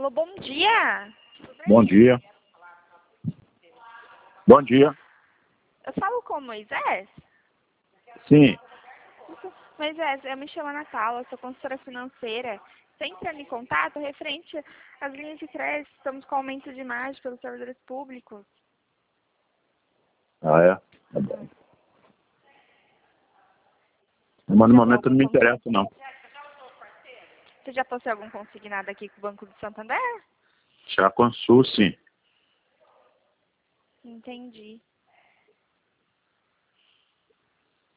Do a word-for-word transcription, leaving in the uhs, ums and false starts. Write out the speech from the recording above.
Alô, bom dia. Bom dia. Bom dia. Eu falo com o Moisés? Sim. Moisés, eu me chamo Ana Paula, sou consultora financeira. Você entrando em contato referente às linhas de crédito, estamos com aumento de margem pelos servidores públicos. Ah, é? Tá bom. Mas no momento não me interessa, não. Você já possui algum consignado aqui com o Banco do Santander? Já consul, sim. Entendi.